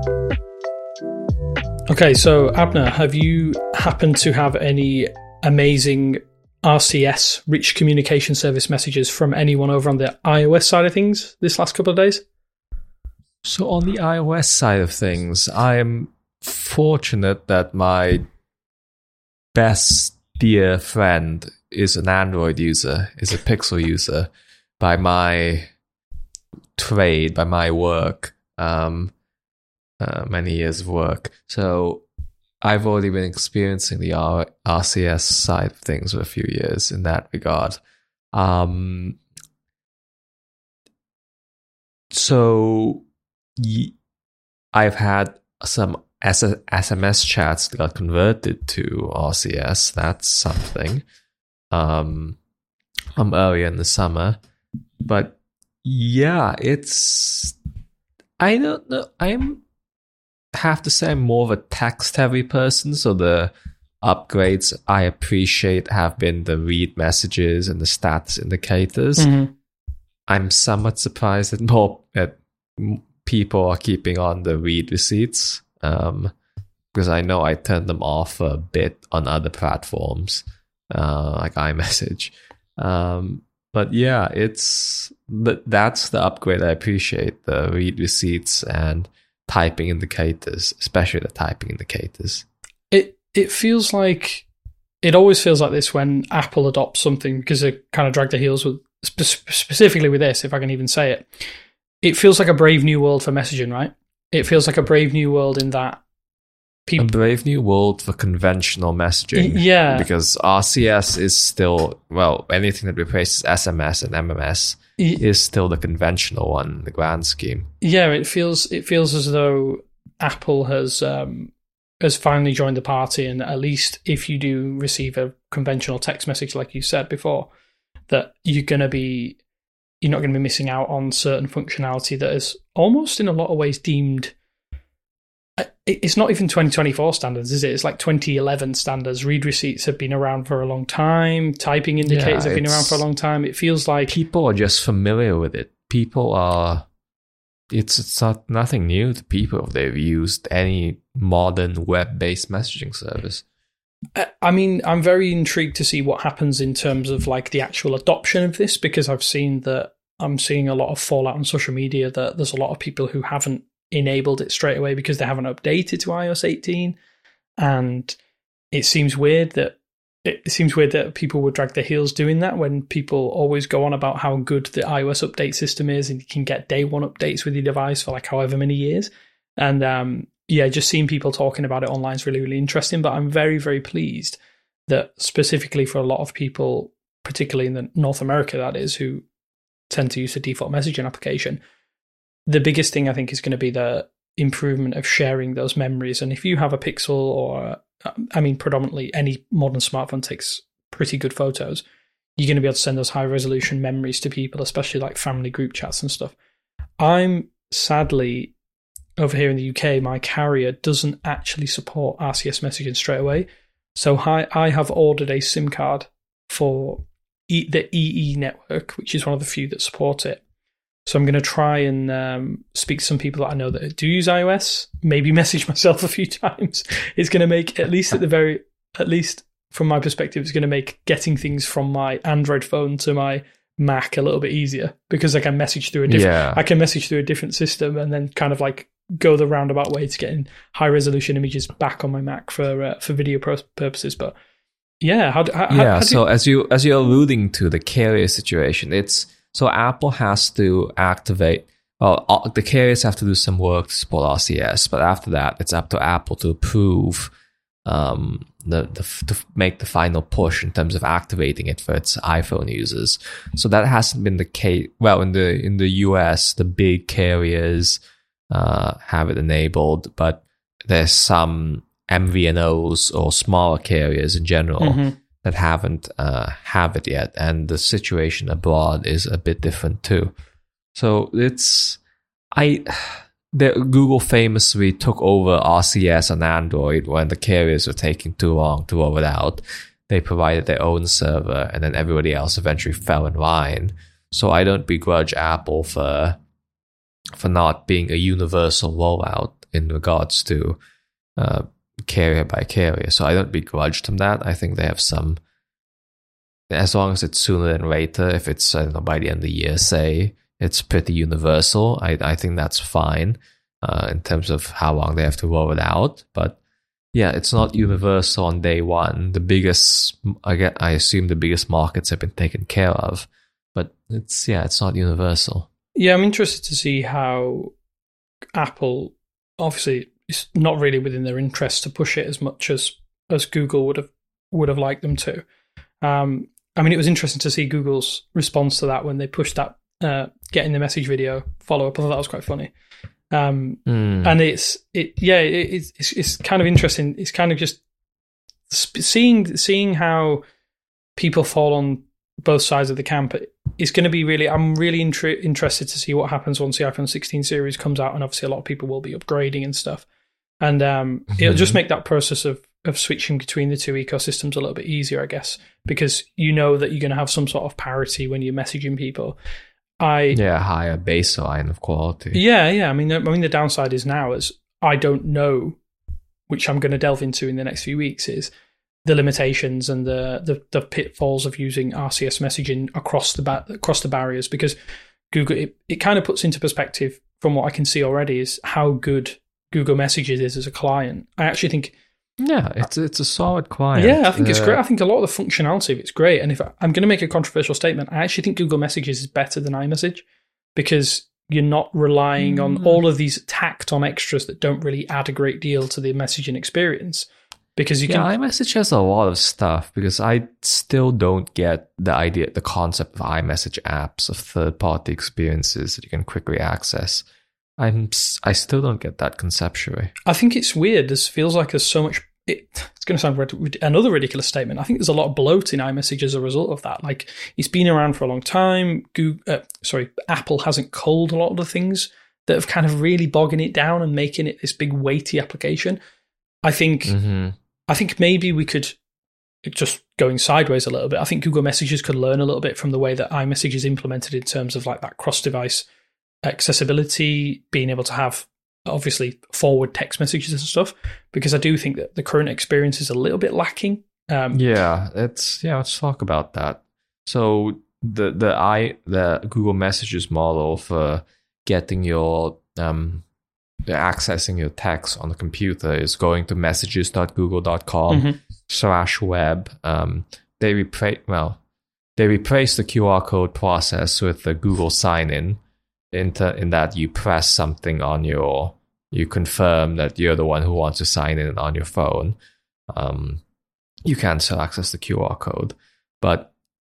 Okay, so Abner, have you happened to have any amazing RCS, rich communication service messages from anyone over on the iOS side of things this last couple of days? So on the iOS side of things, I'm fortunate that my best dear friend is an Android user, is a Pixel user by my trade, by my work, many years of work. So I've already been experiencing the RCS side of things for a few years in that regard. So I've had some SMS chats that got converted to RCS. That's something. From earlier in the summer. But yeah, I don't know. Have to say I'm more of a text-heavy person, so the upgrades I appreciate have been the read messages and the status indicators. Mm-hmm. I'm somewhat surprised that people are keeping on the read receipts, because I know I turned them off a bit on other platforms, like iMessage. But yeah, that's the upgrade I appreciate, the read receipts and typing indicators, especially the typing indicators. It feels like, it always feels like this when Apple adopts something, because they kind of drag their heels with, specifically with this, if I can even say it. It feels like a brave new world for messaging, right? It feels like a brave new world in that a brave new world for conventional messaging. Yeah. Because RCS is still, well, anything that replaces SMS and MMS is still the conventional one in the grand scheme. Yeah, it feels as though Apple has finally joined the party, and at least if you do receive a conventional text message, like you said before, that you're not going to be missing out on certain functionality that is almost in a lot of ways deemed. It's not even 2024 standards, is it? It's like 2011 standards. Read receipts have been around for a long time. Typing indicators have been around for a long time. It feels like people are just familiar with it. It's not nothing new to people if they've used any modern web-based messaging service. I mean, I'm very intrigued to see what happens in terms of like the actual adoption of this, because I'm seeing a lot of fallout on social media that there's a lot of people who haven't enabled it straight away because they haven't updated to iOS 18, and it seems weird that people would drag their heels doing that when people always go on about how good the iOS update system is, and you can get day one updates with your device for like however many years. And just seeing people talking about it online is really, really interesting. But I'm very, very pleased that specifically for a lot of people, particularly in the North America, that is, who tend to use the default messaging application, the biggest thing I think is going to be the improvement of sharing those memories. And if you have a Pixel or, predominantly any modern smartphone takes pretty good photos, you're going to be able to send those high resolution memories to people, especially like family group chats and stuff. I'm sadly, over here in the UK, my carrier doesn't actually support RCS messaging straight away. So I have ordered a SIM card for the EE network, which is one of the few that support it. So I'm going to try and speak to some people that I know that do use iOS, maybe message myself a few times. It's going to make, at least from my perspective, it's going to make getting things from my Android phone to my Mac a little bit easier, because I can message through a different system and then kind of like go the roundabout way to getting high resolution images back on my Mac for video purposes. But yeah, as you're alluding to the carrier situation, so Apple has to activate. Well, the carriers have to do some work to support RCS, but after that, it's up to Apple to approve to make the final push in terms of activating it for its iPhone users. So that hasn't been the case. Well, in the US, the big carriers have it enabled, but there's some MVNOs or smaller carriers in general that haven't have it yet, and the situation abroad is a bit different too. So Google famously took over RCS on Android when the carriers were taking too long to roll it out. They provided their own server, and then everybody else eventually fell in line. So I don't begrudge Apple for not being a universal rollout in regards to carrier by carrier. So I don't begrudge them that. I think they have some, as long as it's sooner than later, if it's, I don't know, by the end of the year, say, it's pretty universal. I think that's fine in terms of how long they have to roll it out. But yeah, it's not universal on day one. The biggest, I assume the biggest markets have been taken care of, but it's not universal. Yeah, I'm interested to see how Apple, obviously, it's not really within their interest to push it as much as Google would have liked them to. I mean, it was interesting to see Google's response to that when they pushed that getting the message video follow up. I thought that was quite funny. And it's kind of interesting. It's kind of just seeing how people fall on both sides of the camp. It's going to be really. I'm really interested to see what happens once the iPhone 16 series comes out, and obviously a lot of people will be upgrading and stuff. And it'll just make that process of switching between the two ecosystems a little bit easier, I guess, because you know that you're going to have some sort of parity when you're messaging people. Higher baseline of quality. Yeah. I mean, the downside is now is I don't know, which I'm going to delve into in the next few weeks, is the limitations and the pitfalls of using RCS messaging across the barriers, because Google it kind of puts into perspective from what I can see already is how good Google Messages is as a client. I actually think. Yeah, it's a solid client. Yeah, I think it's great. I think a lot of the functionality of it's great. And if I'm going to make a controversial statement, I actually think Google Messages is better than iMessage because you're not relying on all of these tacked on extras that don't really add a great deal to the messaging experience. Because iMessage has a lot of stuff, because I still don't get the concept of iMessage apps, of third-party experiences that you can quickly access. I still don't get that conceptually. I think it's weird. This feels like there's so much. It's going to sound another ridiculous statement. I think there's a lot of bloat in iMessage as a result of that. Like, it's been around for a long time. Apple hasn't culled a lot of the things that have kind of really bogging it down and making it this big weighty application. I think maybe we could, just going sideways a little bit, I think Google Messages could learn a little bit from the way that iMessage is implemented in terms of like that cross-device accessibility, being able to have obviously forward text messages and stuff, because I do think that the current experience is a little bit lacking. Let's talk about that. So the Google Messages model for getting your accessing your text on the computer is going to messages.google.com/web. They replace the QR code process with the Google sign-in. In that you press something on you confirm that you're the one who wants to sign in on your phone. You can still access the QR code, but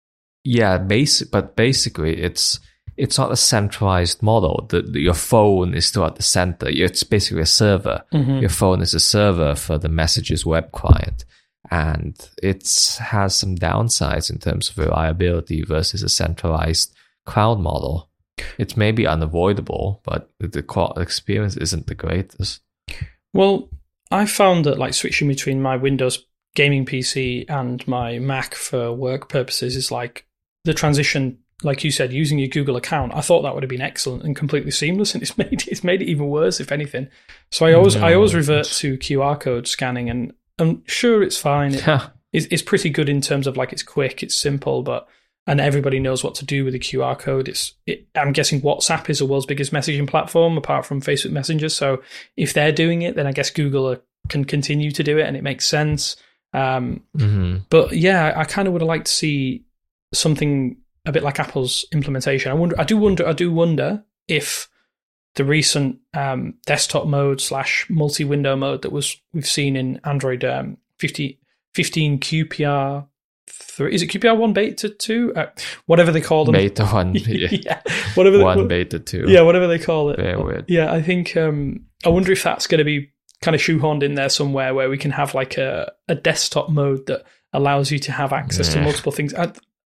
basically it's not a centralized model. Your phone is still at the center. It's basically a server. Your phone is a server for the Messages web client, and it has some downsides in terms of reliability versus a centralized cloud model. It's maybe unavoidable, but the experience isn't the greatest. Well, I found that like switching between my Windows gaming PC and my Mac for work purposes is like the transition, like you said, using your Google account. I thought that would have been excellent and completely seamless, and it's made it even worse, if anything. So I always revert to QR code scanning, and I'm sure it's fine. It's pretty good in terms of like it's quick, it's simple, and everybody knows what to do with the QR code. I'm guessing WhatsApp is the world's biggest messaging platform, apart from Facebook Messenger. So if they're doing it, then I guess Google can continue to do it, and it makes sense. But yeah, I kind of would have liked to see something a bit like Apple's implementation. I do wonder if the recent desktop mode / multi-window mode that we've seen in Android 15 QPR. Is it QPR 1 beta 2? Whatever they call them. Beta 1, yeah. Whatever 1 beta 2. Yeah, whatever they call it. Very weird. Yeah, I think, I wonder if that's going to be kind of shoehorned in there somewhere, where we can have like a desktop mode that allows you to have access to multiple things. I'm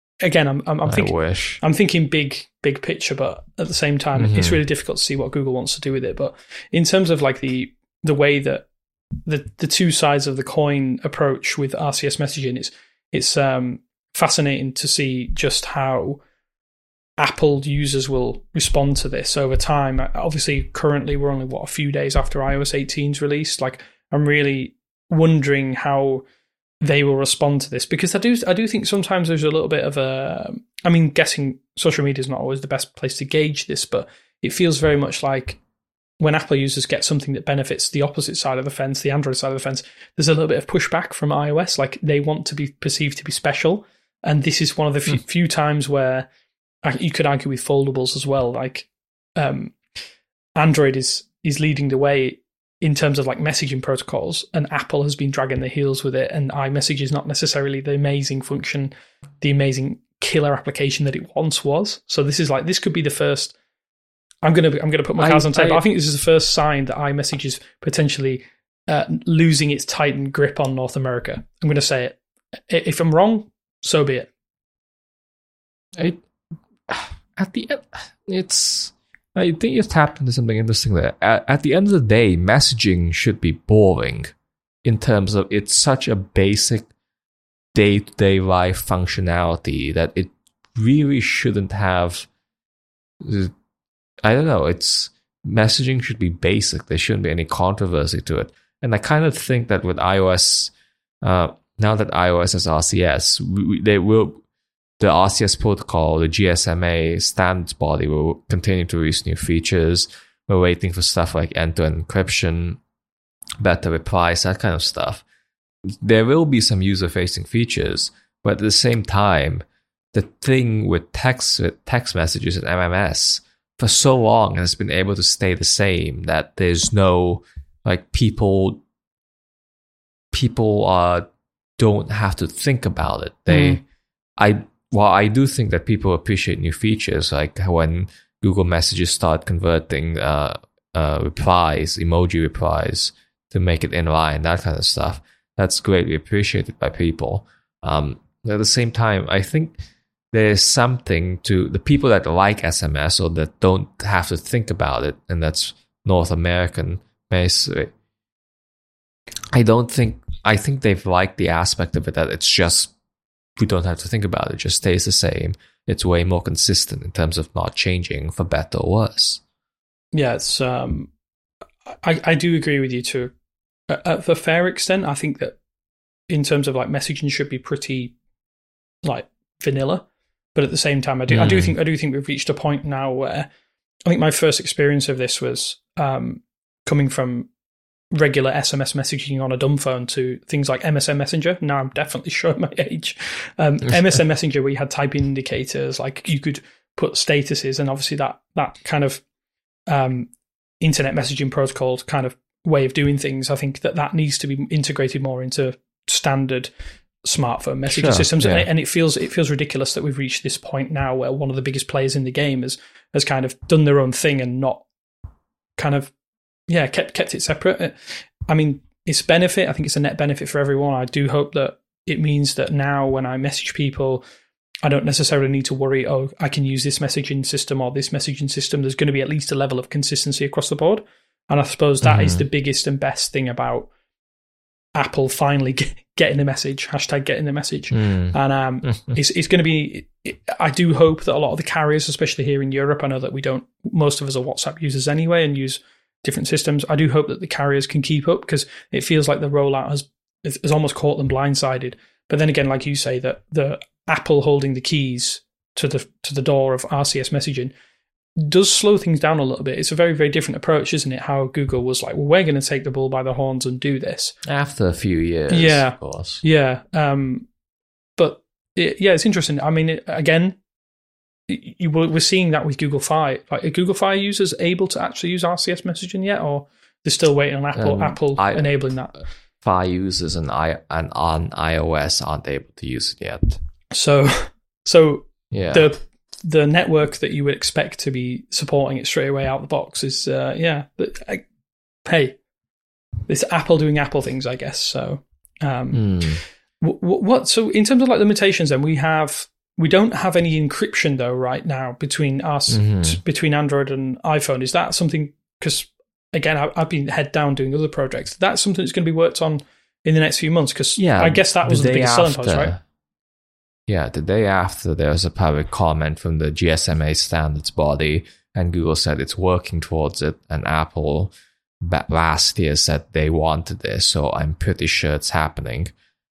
thinking big picture, but at the same time, it's really difficult to see what Google wants to do with it. But in terms of like the way that the two sides of the coin approach with RCS messaging, it's fascinating to see just how Apple users will respond to this over time. Obviously, currently we're only a few days after iOS 18's release. Like, I'm really wondering how they will respond to this, because I do think sometimes there's a little bit of a. I mean, guessing social media is not always the best place to gauge this, but it feels very much like when Apple users get something that benefits the opposite side of the fence, the Android side of the fence, there's a little bit of pushback from iOS. Like, they want to be perceived to be special, and this is one of the few times where you could argue with foldables as well. Like, Android is leading the way in terms of like messaging protocols, and Apple has been dragging their heels with it. And iMessage is not necessarily the amazing function, the amazing killer application that it once was. So this could be the first. I'm gonna put my cards on the table. I think this is the first sign that iMessage is potentially losing its tightened grip on North America. I'm going to say it. If I'm wrong, so be it. At the end, I think you've tapped into something interesting there. At the end of the day, messaging should be boring in terms of it's such a basic day-to-day life functionality that it really shouldn't have. I don't know. Messaging should be basic. There shouldn't be any controversy to it. And I kind of think that with iOS, now that iOS has RCS, the RCS protocol, the GSMA standards body will continue to release new features. We're waiting for stuff like end-to-end encryption, better replies, that kind of stuff. There will be some user-facing features, but at the same time, the thing with text messages and MMS for so long has been able to stay the same, that there's no, like, people don't have to think about it. While I do think that people appreciate new features, like when Google Messages start converting replies, emoji replies, to make it inline, that kind of stuff, that's greatly appreciated by people. At the same time, I think there's something to the people that like SMS or that don't have to think about it, and that's North American basically. I think they've liked the aspect of it that it's just, we don't have to think about it. It just stays the same. It's way more consistent in terms of not changing for better or worse. Yeah, it's. I do agree with you to a fair extent. I think that in terms of like messaging should be pretty like vanilla, but at the same time, I do think we've reached a point now where I think my first experience of this was coming from regular SMS messaging on a dumb phone to things like MSN Messenger. Now I'm definitely showing my age. MSN Messenger, where you had typing indicators, like you could put statuses, and obviously that kind of internet messaging protocol kind of way of doing things. I think that needs to be integrated more into standard smartphone messaging systems. Yeah. And it feels ridiculous that we've reached this point now where one of the biggest players in the game has kind of done their own thing and not kind of kept it separate. I mean, it's a benefit. I think it's a net benefit for everyone. I do hope that it means that now when I message people, I don't necessarily need to worry, I can use this messaging system or this messaging system. There's going to be at least a level of consistency across the board. And I suppose that is the biggest and best thing about Apple finally getting the message, #getting the message. And it's going to be, I do hope that a lot of the carriers, especially here in Europe, I know that most of us are WhatsApp users anyway and use different systems. I do hope that the carriers can keep up, because it feels like the rollout has almost caught them blindsided. But then again, like you say, that the Apple holding the keys to the door of RCS messaging does slow things down a little bit. It's a very, very different approach, isn't it? How Google was like, well, we're going to take the bull by the horns and do this. After a few years, yeah, of course. Yeah. But it's interesting. I mean, again, we're seeing that with Google Fi. Like, are Google Fi users able to actually use RCS messaging yet, or they're still waiting on Apple enabling that? Fi users and on iOS aren't able to use it yet. So yeah. The network that you would expect to be supporting it straight away out the box is hey, it's Apple doing Apple things, I guess. So what? So in terms of like limitations, then we don't have any encryption though right now between us, between Android and iPhone. Is that something? Because again, I've been head down doing other projects. That's something that's going to be worked on in the next few months. Because I guess that was the biggest selling point, right? the day after, there was a public comment from the GSMA standards body, and Google said it's working towards it, and Apple last year said they wanted this, so I'm pretty sure it's happening.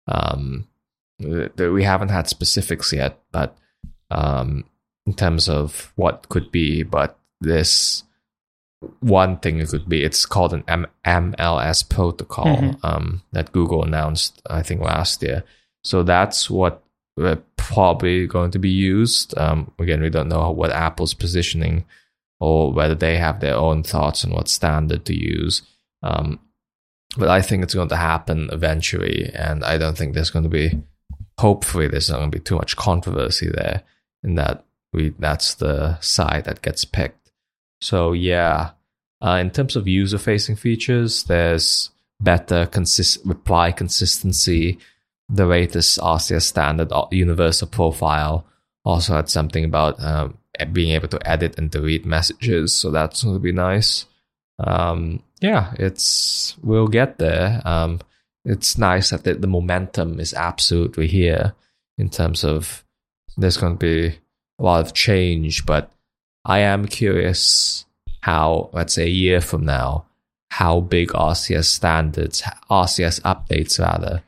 We haven't had specifics yet, but in terms of what could be, but this one thing it could be, it's called an MLS protocol that Google announced, I think, last year. So that's what we're probably going to be used. Again, we don't know what Apple's positioning or whether they have their own thoughts on what standard to use. But I think it's going to happen eventually, and I don't think hopefully there's not going to be too much controversy there, in that that's the side that gets picked. So yeah, in terms of user-facing features, there's better reply consistency. The latest RCS standard universal profile also had something about being able to edit and delete messages, so that's going to be nice. We'll get there. It's nice that the momentum is absolutely here in terms of there's going to be a lot of change, but I am curious how, let's say a year from now, how big RCS updates rather,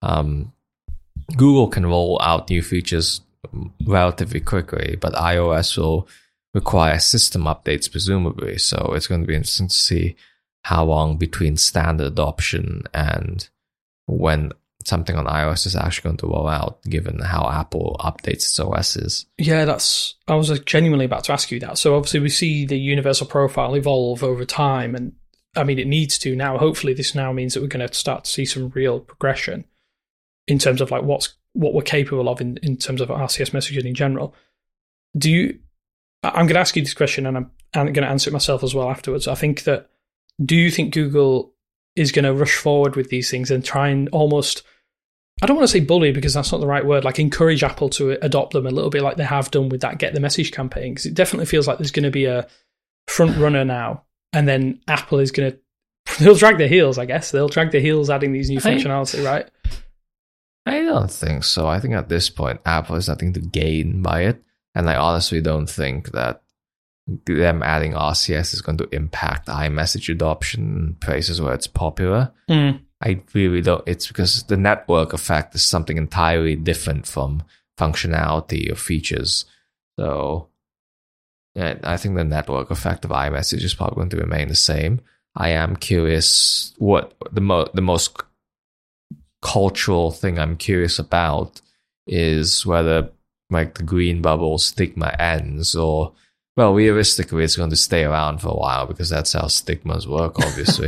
Google can roll out new features relatively quickly, but iOS will require system updates presumably, so it's going to be interesting to see how long between standard adoption and when something on iOS is actually going to roll out, given how Apple updates its OSs. Yeah, I was genuinely about to ask you that. So obviously we see the universal profile evolve over time, and I mean, it needs to now. Hopefully this now means that we're going to start to see some real progression in terms of like what we're capable of in terms of RCS messaging in general. I'm going to ask you this question, and I'm going to answer it myself as well afterwards. Do you think Google is going to rush forward with these things and try and almost, I don't want to say bully because that's not the right word, like encourage Apple to adopt them a little bit like they have done with that Get the Message campaign? Because it definitely feels like there's going to be a front runner now, and then Apple is going to, they'll drag their heels, I guess. They'll drag their heels adding these new functionality, right? I don't think so. I think at this point, Apple has nothing to gain by it. And I honestly don't think that them adding RCS is going to impact iMessage adoption in places where it's popular. I really don't. It's because the network effect is something entirely different from functionality or features. So yeah, I think the network effect of iMessage is probably going to remain the same. I am curious what the most cultural thing I'm curious about is whether like the green bubble stigma ends, or, well, realistically it's going to stay around for a while because that's how stigmas work, obviously.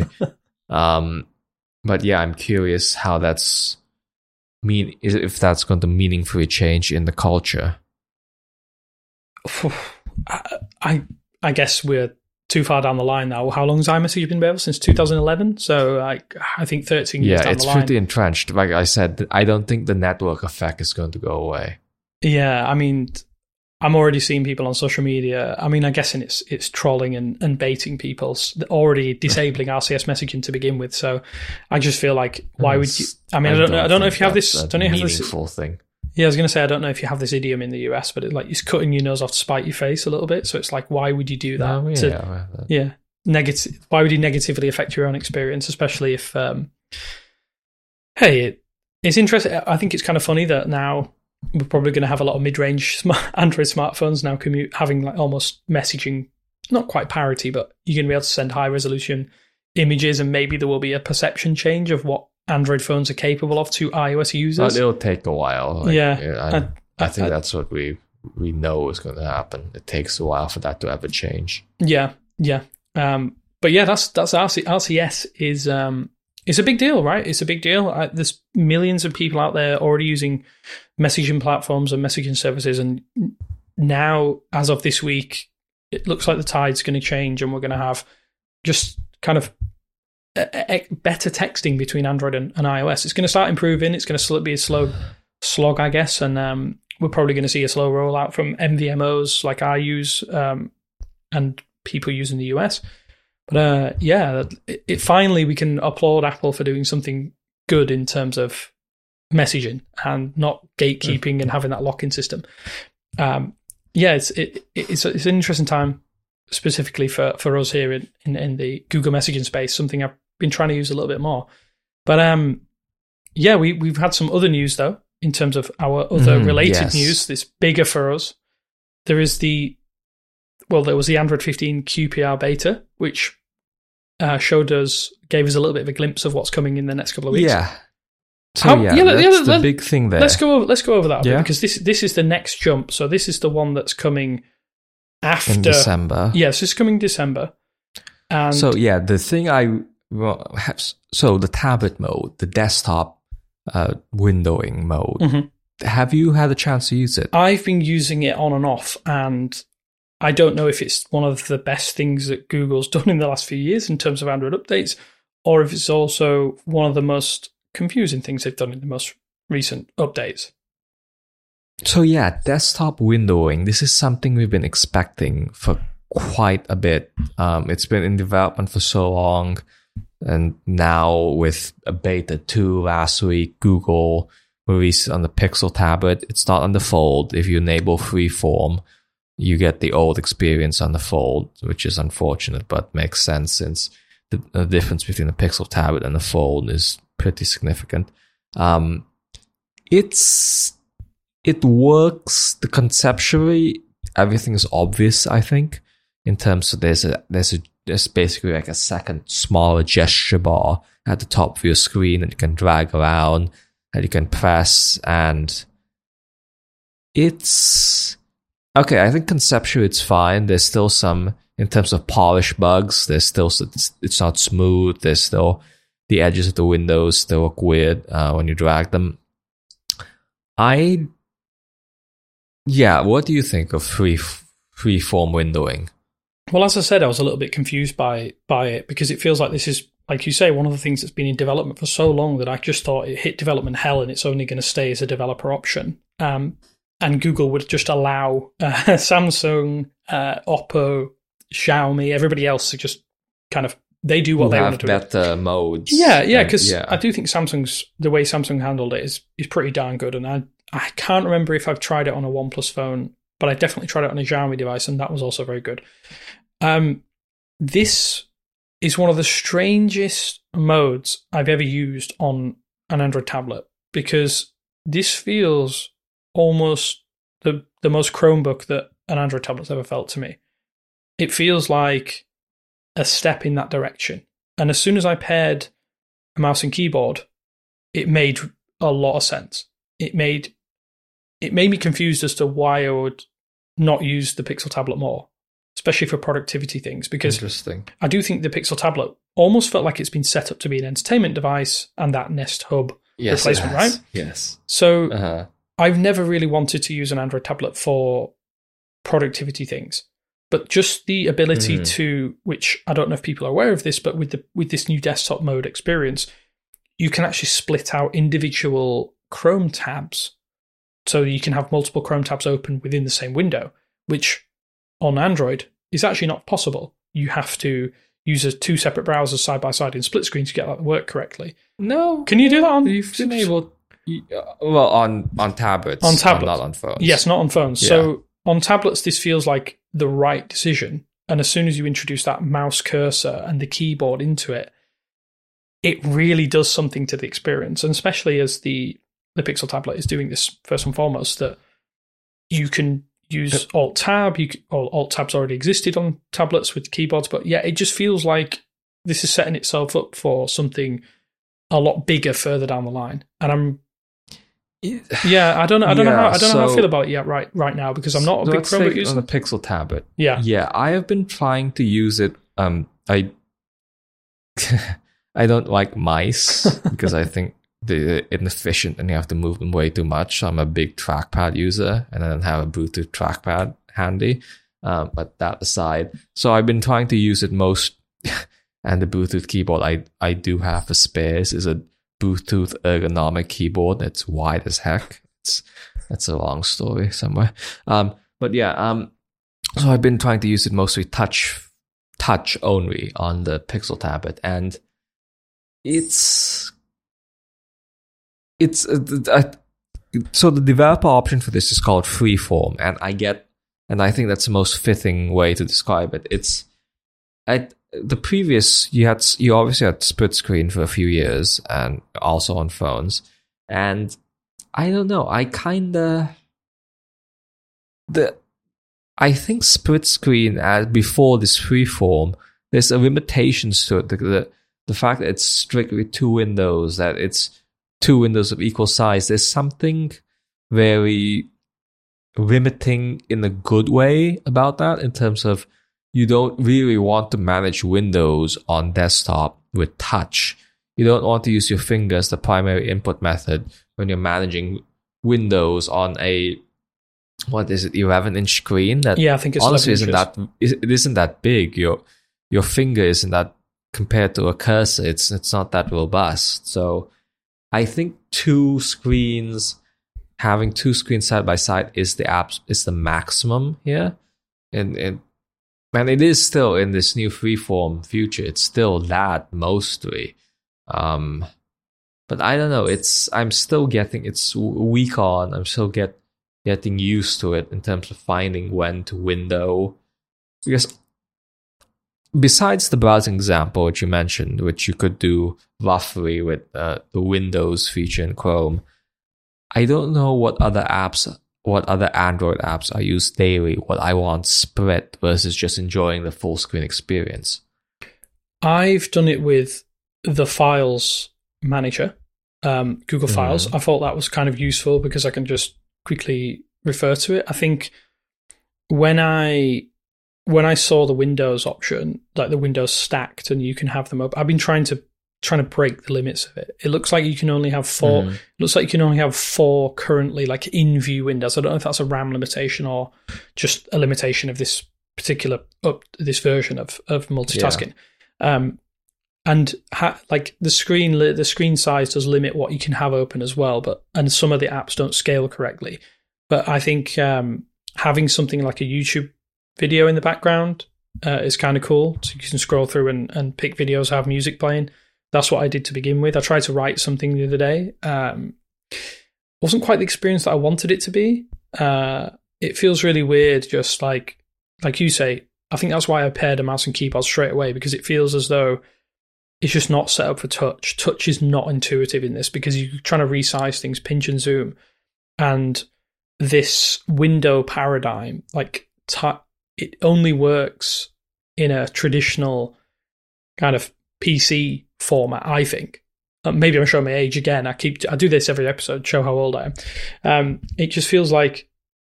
But yeah, I'm curious how if that's going to meaningfully change in the culture. I guess we're too far down the line now. How long has iMessage been available? Since 2011? So I think 13 years down the line. Yeah, it's pretty entrenched. Like I said, I don't think the network effect is going to go away. Yeah, I mean, I'm already seeing people on social media. I mean, I'm guessing it's trolling and baiting people, already disabling RCS messaging to begin with. So I just feel like, why would you? I mean, I don't know if you have this. Don't you have this meaningful thing? Yeah, I was going to say, I don't know if you have this idiom in the US, but it's cutting your nose off to spite your face a little bit. So it's like, why would you do that? Negative. Why would you negatively affect your own experience, especially if? It's interesting. I think it's kind of funny that now we're probably going to have a lot of mid-range Android smartphones now having like almost messaging, not quite parity, but you're going to be able to send high-resolution images, and maybe there will be a perception change of what Android phones are capable of to iOS users. But it'll take a while. I think that's what we know is going to happen. It takes a while for that to ever change. Yeah. But yeah, that's RCS is it's a big deal, right? It's a big deal. There's millions of people out there already using messaging platforms and messaging services, and now, as of this week, it looks like the tide's going to change, and we're going to have just kind of better texting between Android and iOS. It's going to start improving. It's going to be a slow slog, I guess, and we're probably going to see a slow rollout from MVMOs like I use and people use in the US. But finally we can applaud Apple for doing something good in terms of messaging and not gatekeeping and having that lock-in system. It's an interesting time, specifically for us here in the Google messaging space, something I've been trying to use a little bit more. But we've had some other news, though, in terms of our other related news that's bigger for us. There was the Android 15 QPR beta, which gave us a little bit of a glimpse of what's coming in the next couple of weeks. Yeah. So that's the big thing there. Let's go over that a bit, because this is the next jump. So this is the one that's coming after in December. Yes, it's coming December. And so the thing the tablet mode, the desktop windowing mode. Have you had a chance to use it? I've been using it on and off, and I don't know if it's one of the best things that Google's done in the last few years in terms of Android updates, or if it's also one of the most confusing things they've done in the most recent updates. So desktop windowing, this is something we've been expecting for quite a bit. It's been in development for so long, and now with a beta 2 last week, Google released on the Pixel tablet. It's not on the Fold. If you enable Freeform, you get the old experience on the Fold, which is unfortunate, but makes sense since the difference between the Pixel tablet and the Fold is pretty significant. It works. Conceptually, everything is obvious, I think, in terms of there's basically like a second smaller gesture bar at the top of your screen that you can drag around and you can press, and it's okay. I think conceptually it's fine. There's still some, in terms of polish bugs, there's still, it's not smooth. There's still the edges of the windows still look weird when you drag them. What do you think of freeform windowing? Well, as I said, I was a little bit confused by it, because it feels like this is, like you say, one of the things that's been in development for so long that I just thought it hit development hell and it's only going to stay as a developer option. And Google would just allow Samsung, Oppo, Xiaomi, everybody else to just kind of, they do what they want to do. Better modes. Yeah, because I do think the way Samsung handled it is pretty darn good. And I can't remember if I've tried it on a OnePlus phone, but I definitely tried it on a Xiaomi device, and that was also very good. This is one of the strangest modes I've ever used on an Android tablet, because this feels almost the most Chromebook that an Android tablet's ever felt to me. It feels like a step in that direction. And as soon as I paired a mouse and keyboard, it made a lot of sense. It made me confused as to why I would not use the Pixel tablet more, especially for productivity things, because Interesting. I do think the Pixel tablet almost felt like it's been set up to be an entertainment device and that Nest Hub replacement, right? Yes. So I've never really wanted to use an Android tablet for productivity things, but just the ability to, which I don't know if people are aware of this, but with this new desktop mode experience, you can actually split out individual Chrome tabs. So you can have multiple Chrome tabs open within the same window, which on Android is actually not possible. You have to use two separate browsers side by side in split screen to get that to work correctly. No. Can you do that on? You've been able. Well, on tablets. On tablets. Not on phones. Yes, not on phones. Yeah. So on tablets, this feels like the right decision. And as soon as you introduce that mouse cursor and the keyboard into it, it really does something to the experience. And especially as the Pixel tablet is doing this first and foremost, that you can use Alt-Tab. Alt-Tabs already existed on tablets with keyboards. But yeah, it just feels like this is setting itself up for something a lot bigger further down the line. And I don't know how I feel about it right now, because I'm not a big Chromebook user. On the Pixel tablet. Yeah. I have been trying to use it. I don't like mice because I think they're inefficient and you have to move them way too much. I'm a big trackpad user and I don't have a Bluetooth trackpad handy. But that aside, so I've been trying to use it most. And the Bluetooth keyboard I do have for spares is a Bluetooth ergonomic keyboard that's wide as heck. That's a long story somewhere. But yeah, so I've been trying to use it mostly touch only on the Pixel tablet, and it's it's so the developer option for this is called Freeform, and I think that's the most fitting way to describe it. It's the previous you obviously had split screen for a few years, and also on phones, and I don't know. I think split screen before this Freeform, there's a limitations to it. The fact that it's strictly two windows, that it's two windows of equal size, there's something very limiting in a good way about that, in terms of you don't really want to manage windows on desktop with touch. You don't want to use your finger as the primary input method when you're managing windows on a, what is it, 11-inch screen? That I think it's honestly it isn't that big. Your finger isn't that, compared to a cursor, it's not that robust. So I think having two screens side by side is the maximum here. And it is still, in this new Freeform future, it's still that mostly. But I don't know, I'm still getting, it's week on, I'm still getting used to it in terms of finding when to window. Because besides the browsing example which you mentioned, which you could do roughly with the Windows feature in Chrome, I don't know what other Android apps I use daily, what I want split versus just enjoying the full screen experience. I've done it with the Files Manager, Google Files. I thought that was kind of useful because I can just quickly refer to it. I think when I saw the Windows option, like the Windows stacked and you can have them up, I've been trying to break the limits of it. It looks like you can only have four. It looks like you can only have four currently, like in view windows. I don't know if that's a RAM limitation or just a limitation of this particular this version of multitasking. Yeah. Like the screen size does limit what you can have open as well, and some of the apps don't scale correctly. But I think having something like a YouTube video in the background is kind of cool. So you can scroll through and pick videos, have music playing. That's what I did to begin with. I tried to write something the other day. Wasn't quite the experience that I wanted it to be. It feels really weird, just like you say. I think that's why I paired a mouse and keyboard straight away, because it feels as though it's just not set up for touch. Touch is not intuitive in this because you're trying to resize things, pinch and zoom. And this window paradigm, it only works in a traditional kind of PC format, I think. Maybe I'm showing my age again. I do this every episode, show how old I am. It just feels like,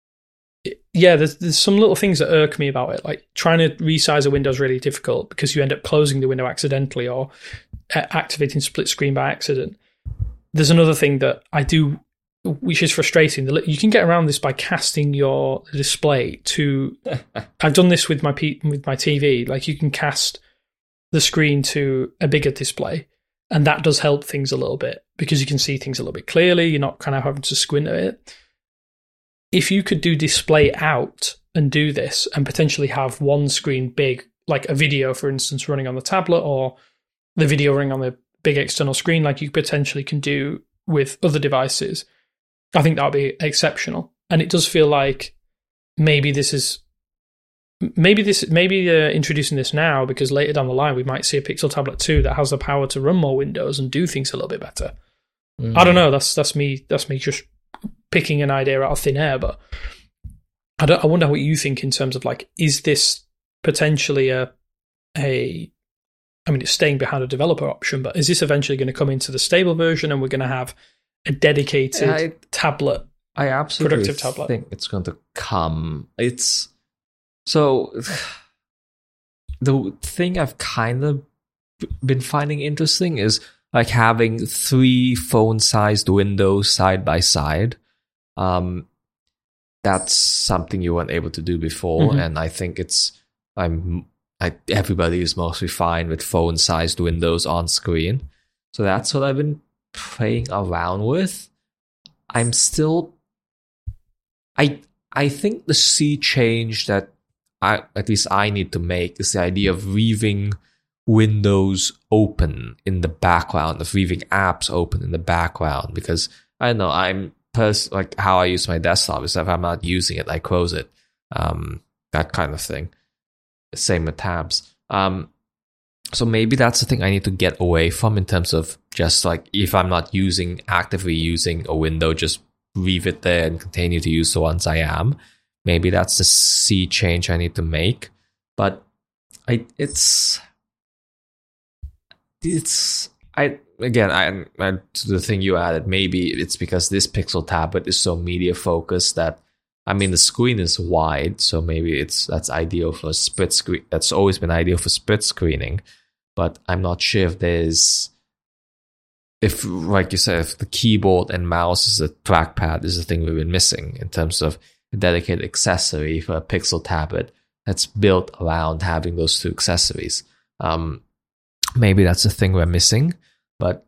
there's some little things that irk me about it. Like trying to resize a window is really difficult because you end up closing the window accidentally or activating split screen by accident. There's another thing that I do, which is frustrating. You can get around this by casting your display to. I've done this with my TV. Like you can cast the screen to a bigger display, and that does help things a little bit because you can see things a little bit clearly. You're not kind of having to squint at it. If you could do display out and do this and potentially have one screen big, like a video, for instance, running on the tablet or the video running on the big external screen, like you potentially can do with other devices, I think that would be exceptional. And it does feel like maybe they're introducing this now because later down the line we might see a Pixel Tablet 2 that has the power to run more windows and do things a little bit better. I don't know. That's me just picking an idea out of thin air, but I wonder what you think in terms of like, is this potentially it's staying behind a developer option, but is this eventually going to come into the stable version and we're going to have a dedicated tablet? I absolutely productive tablet. think it's going to come. So the thing I've kind of been finding interesting is like having 3 phone-sized windows side by side. That's something you weren't able to do before, and I think everybody is mostly fine with phone-sized windows on screen. So that's what I've been playing around with. I'm still, I think the sea change that at least I need to make is the idea of weaving windows open in the background, of leaving apps open in the background, because I don't know, like how I use my desktop is if I'm not using it, I close it. That kind of thing. Same with tabs. So maybe that's the thing I need to get away from, in terms of just like, if I'm not actively using a window, just leave it there and continue to use the ones I am. Maybe that's the sea change I need to make. But it's again, to the thing you added, maybe it's because this Pixel tablet is so media focused that, I mean, the screen is wide, so maybe that's ideal for split screen. That's always been ideal for split screening, but I'm not sure if like you said, if the keyboard and mouse is a trackpad is the thing we've been missing in terms of a dedicated accessory for a Pixel tablet that's built around having those two accessories. Maybe that's the thing we're missing, but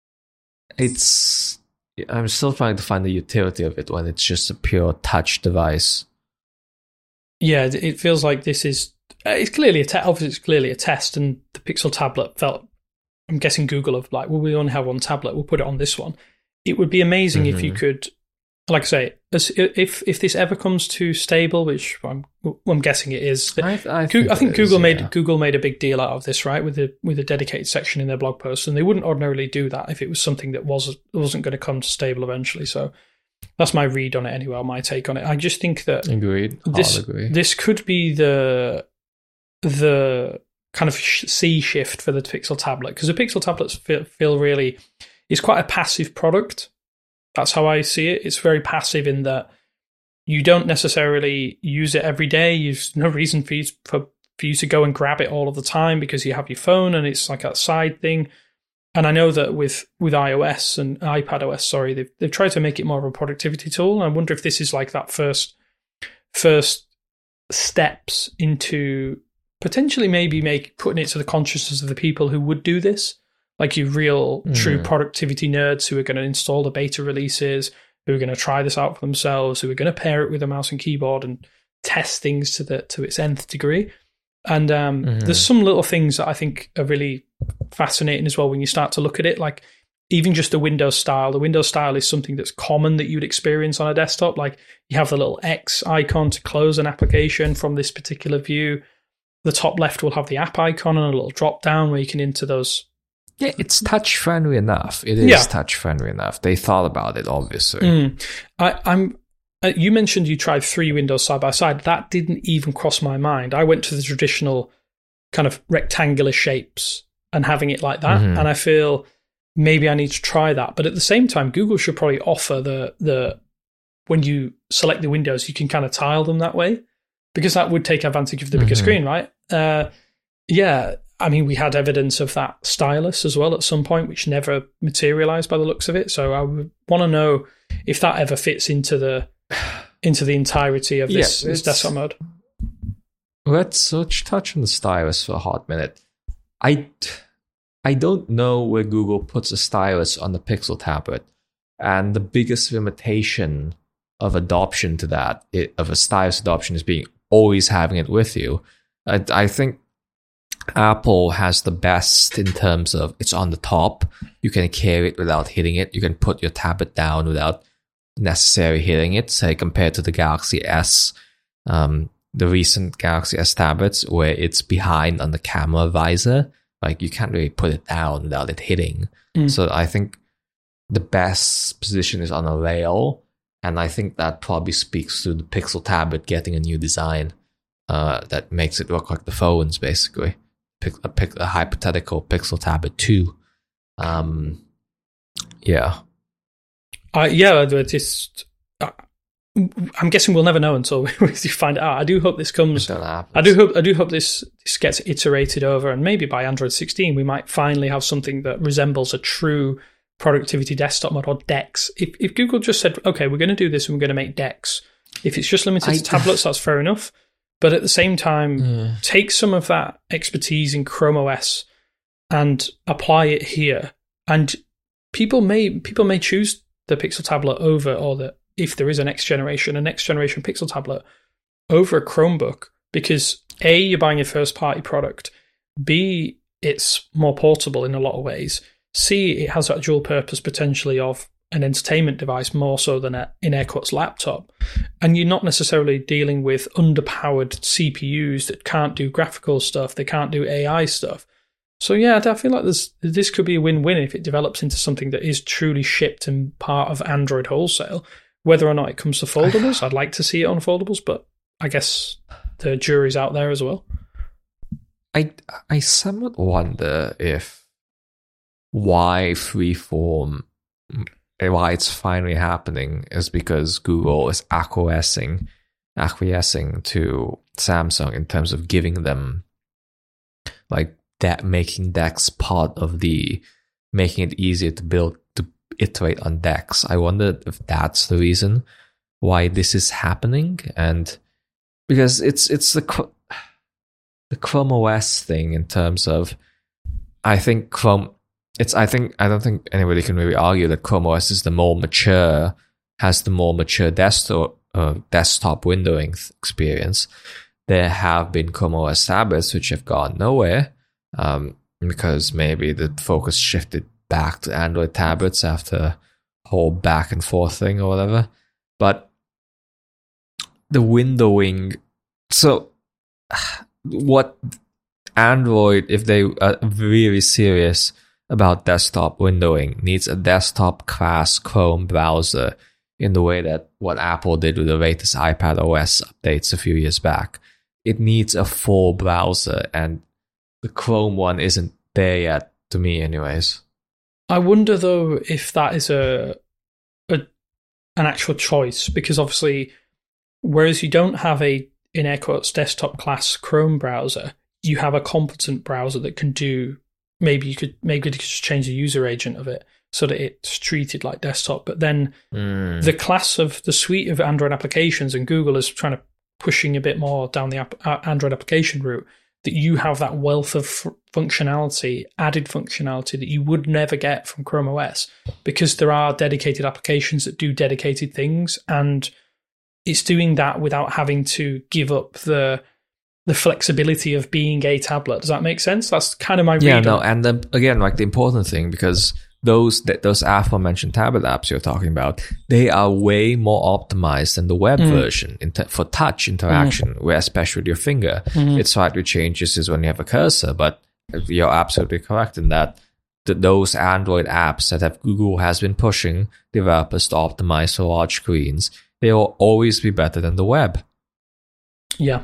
I'm still trying to find the utility of it when it's just a pure touch device. Yeah, it feels like this is... it's clearly obviously it's clearly a test, and the Pixel tablet felt... I'm guessing Google have like, well, we only have one tablet, we'll put it on this one. It would be amazing if you could, like I say, if this ever comes to stable, which I'm guessing it is. I think Google made a big deal out of this, right, with a dedicated section in their blog post, and they wouldn't ordinarily do that if it was something that wasn't going to come to stable eventually. So that's my read on it anyway, or my take on it. I just think that this could be the kind of sea shift for the Pixel tablet, because the Pixel tablets feel really, it's quite a passive product. That's how I see it. It's very passive in that you don't necessarily use it every day. There's no reason for you to go and grab it all of the time, because you have your phone and it's like a side thing. And I know that with iOS and iPadOS, sorry, they've tried to make it more of a productivity tool. And I wonder if this is like that first steps into potentially maybe putting it to the consciousness of the people who would do this, like your real true productivity nerds who are going to install the beta releases, who are going to try this out for themselves, who are going to pair it with a mouse and keyboard and test things to its nth degree. And there's some little things that I think are really fascinating as well when you start to look at it, like even just the Windows style. The Windows style is something that's common that you'd experience on a desktop. Like you have the little X icon to close an application from this particular view. The top left will have the app icon and a little drop down where you can into those. Yeah, it's touch friendly enough. It is touch friendly enough. They thought about it, obviously. You mentioned you tried 3 windows side by side. That didn't even cross my mind. I went to the traditional kind of rectangular shapes and having it like that, and I feel maybe I need to try that. But at the same time, Google should probably offer the when you select the windows, you can kind of tile them that way, because that would take advantage of the bigger screen, right? Yeah, I mean, we had evidence of that stylus as well at some point, which never materialized by the looks of it. So I would want to know if that ever fits into the entirety of this desktop mode. Let's touch on the stylus for a hot minute. I don't know where Google puts a stylus on the Pixel tablet, and the biggest limitation of adoption to that, of a stylus adoption, is being always having it with you. I think Apple has the best in terms of it's on the top. You can carry it without hitting it. You can put your tablet down without necessarily hitting it, say compared to the Galaxy S, the recent Galaxy S tablets, where it's behind on the camera visor. Like you can't really put it down without it hitting. So I think the best position is on a rail, and I think that probably speaks to the Pixel tablet getting a new design that makes it look like the phones, basically. A hypothetical Pixel tablet 2. I'm guessing we'll never know until we find it out. I do hope this comes. I do hope this gets iterated over, and maybe by Android 16 we might finally have something that resembles a true productivity desktop mode, or DeX. If Google just said, okay, we're going to do this and we're going to make DeX. If it's just limited to tablets, that's fair enough. But at the same time, take some of that expertise in Chrome OS and apply it here. And people may choose the Pixel tablet over, or if there is a next generation Pixel tablet over a Chromebook, because A, you're buying a first party product, B, it's more portable in a lot of ways. C, it has that dual purpose potentially of an entertainment device more so than a, in air quotes, laptop. And you're not necessarily dealing with underpowered CPUs that can't do graphical stuff, they can't do AI stuff. So yeah, I feel like this could be a win-win if it develops into something that is truly shipped and part of Android wholesale. Whether or not it comes to foldables, I'd like to see it on foldables, but I guess the jury's out there as well. I somewhat wonder if why Freeform, why it's finally happening is because Google is acquiescing to Samsung in terms of giving them like that, making DeX part of making it easier to iterate on DeX. I wonder if that's the reason why this is happening, and because it's the Chrome OS thing in terms of, I think Chrome. I don't think anybody can really argue that Chrome OS is has the more mature desktop windowing experience. There have been Chrome OS tablets which have gone nowhere, because maybe the focus shifted back to Android tablets after a whole back and forth thing or whatever. But the windowing, so what Android, if they are really serious about desktop windowing, needs a desktop class Chrome browser in the way that what Apple did with the latest iPad OS updates a few years back. It needs a full browser, and the Chrome one isn't there yet, to me anyways. I wonder though if that is an actual choice, because obviously, whereas you don't have a, in air quotes, desktop class Chrome browser, you have a competent browser that can do. Maybe you could just change the user agent of it so that it's treated like desktop. But then the class of the suite of Android applications, and Google is trying to pushing a bit more down the Android application route, that you have that wealth of functionality, added functionality that you would never get from Chrome OS, because there are dedicated applications that do dedicated things, and it's doing that without having to give up the flexibility of being a tablet. Does that make sense? That's kind of my read. Yeah, no, and again, like the important thing, because those aforementioned tablet apps you're talking about, they are way more optimized than the web version for touch interaction, where especially with your finger, it slightly changes is when you have a cursor, but you're absolutely correct in that those Android apps that Google has been pushing developers to optimize for large screens, they will always be better than the web. Yeah.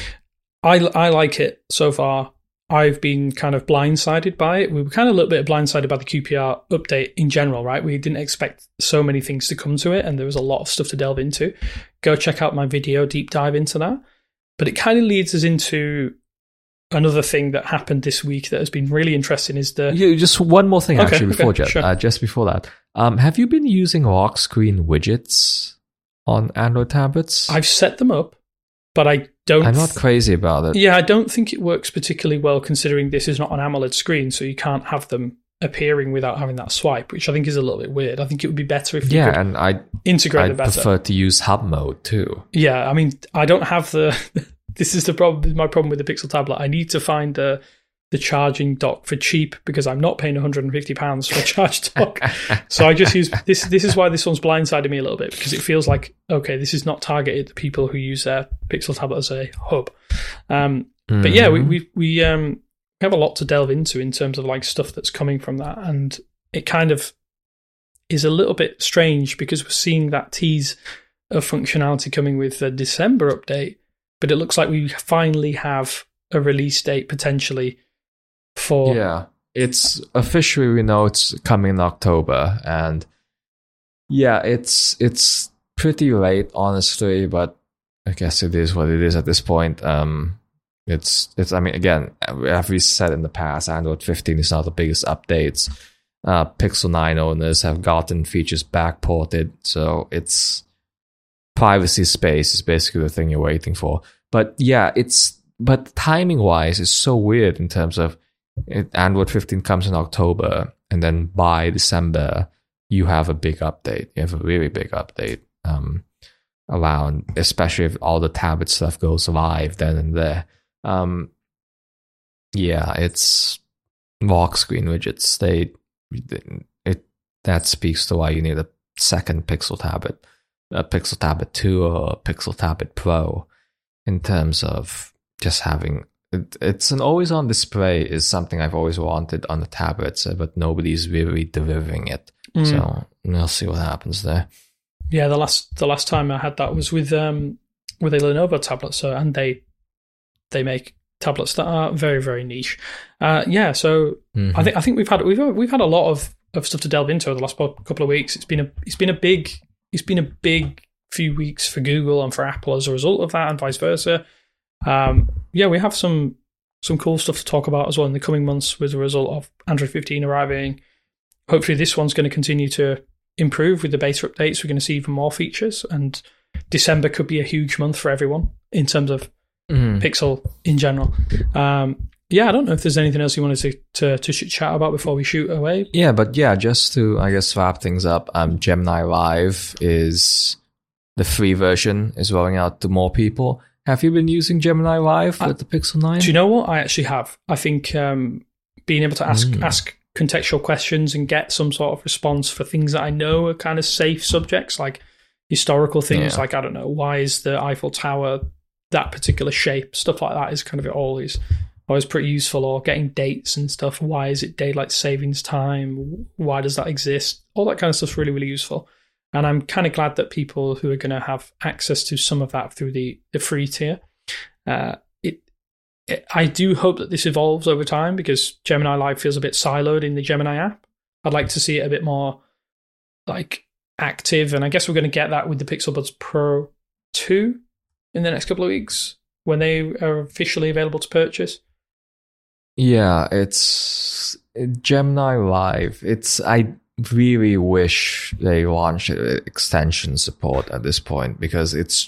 I like it so far. I've been kind of blindsided by it. We were kind of a little bit blindsided by the QPR update in general, right? We didn't expect so many things to come to it, and there was a lot of stuff to delve into. Go check out my video, deep dive into that. But it kind of leads us into another thing that happened this week that has been really interesting. Is just one more thing before Jet, sure. Just before that. Have you been using lock screen widgets on Android tablets? I've set them up, but I'm not crazy about it. Yeah, I don't think it works particularly well, considering this is not an AMOLED screen, so you can't have them appearing without having that swipe, which I think is a little bit weird. I think it would be better if you could and integrate them better. I prefer to use hub mode too. Yeah, I mean, I don't have the... This is the problem. My problem with the Pixel tablet. I need to find the charging dock for cheap, because I'm not paying £150 for a charge dock. So I just use this. This is why this one's blindsided me a little bit, because it feels like, okay, this is not targeted at people who use their Pixel tablet as a hub. But yeah, we have a lot to delve into in terms of like stuff that's coming from that, and it kind of is a little bit strange because we're seeing that tease of functionality coming with the December update, but it looks like we finally have a release date potentially for... Yeah, it's officially, we know it's coming in October, and yeah, it's pretty late, honestly, but I guess it is what it is at this point. It's I mean, again, as we said in the past, Android 15 is not the biggest updates. Pixel 9 owners have gotten features backported, so it's privacy space is basically the thing you're waiting for. But yeah, but timing wise, it's so weird in terms of Android 15 comes in October, and then by December you have a big update. You have a really big update around, especially if all the tablet stuff goes live then and there. Yeah, it's lock screen widgets. That speaks to why you need a second Pixel tablet, a Pixel Tablet 2 or a Pixel Tablet Pro, in terms of just having it's an always-on display is something I've always wanted on the tablets, but nobody's really delivering it. So we'll see what happens there. Yeah, the last time I had that was with a Lenovo tablet, and they make tablets that are very, very niche. So I think we've had a lot of stuff to delve into over the last couple of weeks. It's been a big few weeks for Google and for Apple as a result of that, and vice versa. We have some cool stuff to talk about as well in the coming months with the result of Android 15 arriving. Hopefully this one's going to continue to improve with the beta updates. We're going to see even more features, and December could be a huge month for everyone in terms of Pixel in general. I don't know if there's anything else you wanted to chat about before we shoot away. Just to, I guess, wrap things up, Gemini Live is the free version is rolling out to more people. Have you been using Gemini Live with the Pixel 9? Do you know what? I actually have. I think being able to ask contextual questions and get some sort of response for things that I know are kind of safe subjects, like historical things, like, I don't know, why is the Eiffel Tower that particular shape? Stuff like that is kind of always pretty useful. Or getting dates and stuff. Why is it daylight savings time? Why does that exist? All that kind of stuff's really, really useful. And I'm kind of glad that people who are going to have access to some of that through the free tier. I do hope that this evolves over time, because Gemini Live feels a bit siloed in the Gemini app. I'd like to see it a bit more like active, and I guess we're going to get that with the Pixel Buds Pro 2 in the next couple of weeks when they are officially available to purchase. Yeah, it's Gemini Live. I really wish they launched extension support at this point, because it's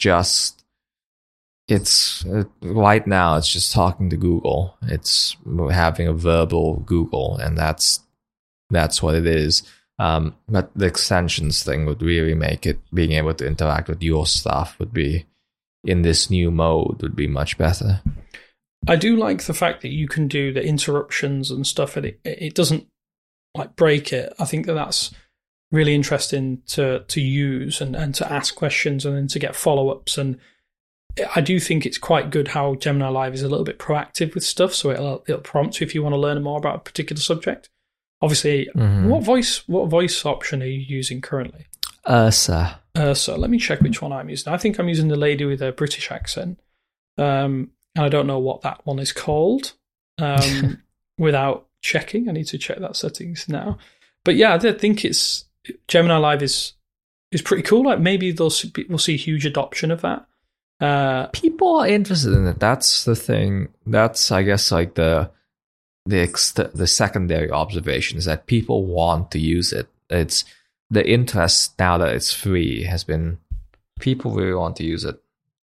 right now it's just talking to Google. It's having a verbal Google, and that's what it is. But the extensions thing would really make it, being able to interact with your stuff would be, in this new mode, would be much better. I do like the fact that you can do the interruptions and stuff, and it doesn't like break it. I think that's really interesting to use and to ask questions and then to get follow-ups. And I do think it's quite good how Gemini Live is a little bit proactive with stuff, so it'll prompt you if you want to learn more about a particular subject. Obviously, what voice option are you using currently? Ursa. Let me check which one I'm using. I think I'm using the lady with a British accent. And I don't know what that one is called without checking. I need to check that settings now. But yeah, I think Gemini Live is pretty cool. Like, maybe we'll see huge adoption of that. People are interested in it. That's the thing. That's, I guess, like the secondary observation is that people want to use it. It's the interest now that it's free has been, people really want to use it.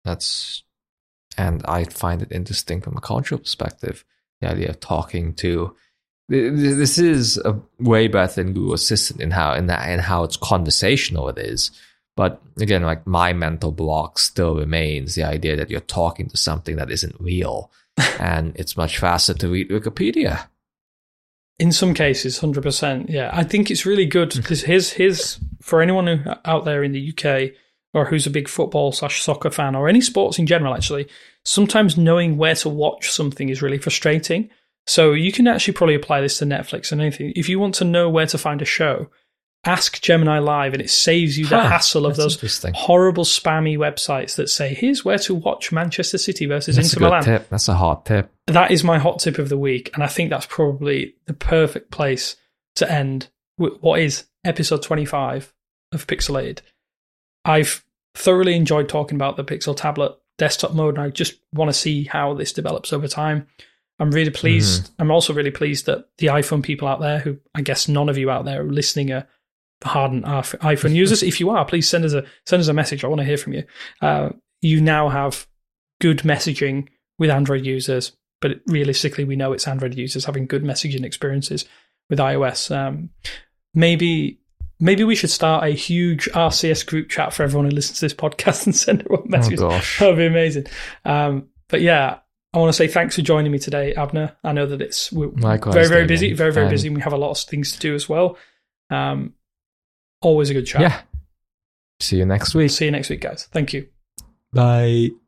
And I find it interesting from a cultural perspective, the idea of talking to. This is a way better than Google Assistant in how it's conversational it is. But again, like, my mental block still remains the idea that you're talking to something that isn't real, and it's much faster to read Wikipedia. In some cases, 100%. Yeah, I think it's really good because here's for anyone out there in the UK or who's a big football/soccer fan, or any sports in general, actually, sometimes knowing where to watch something is really frustrating. So you can actually probably apply this to Netflix and anything. If you want to know where to find a show, ask Gemini Live, and it saves you the hassle of those horrible spammy websites that say, here's where to watch Manchester City versus Inter Milan. That's a good tip. That's a hot tip. That is my hot tip of the week, and I think that's probably the perfect place to end what is episode 25 of Pixelated. I've thoroughly enjoyed talking about the Pixel tablet desktop mode, and I just want to see how this develops over time. I'm really pleased. I'm also really pleased that the iPhone people out there, who I guess none of you out there listening are hardened iPhone users. If you are, please send us a message. I want to hear from you. You now have good messaging with Android users, but realistically, we know it's Android users having good messaging experiences with iOS. Maybe we should start a huge RCS group chat for everyone who listens to this podcast and send everyone messages. Oh gosh, that would be amazing. But yeah, I want to say thanks for joining me today, Abner. I know that we're Likewise, very, very David. busy, very, very busy, and we have a lot of things to do as well. Always a good chat. Yeah. See you next week. See you next week, guys. Thank you. Bye.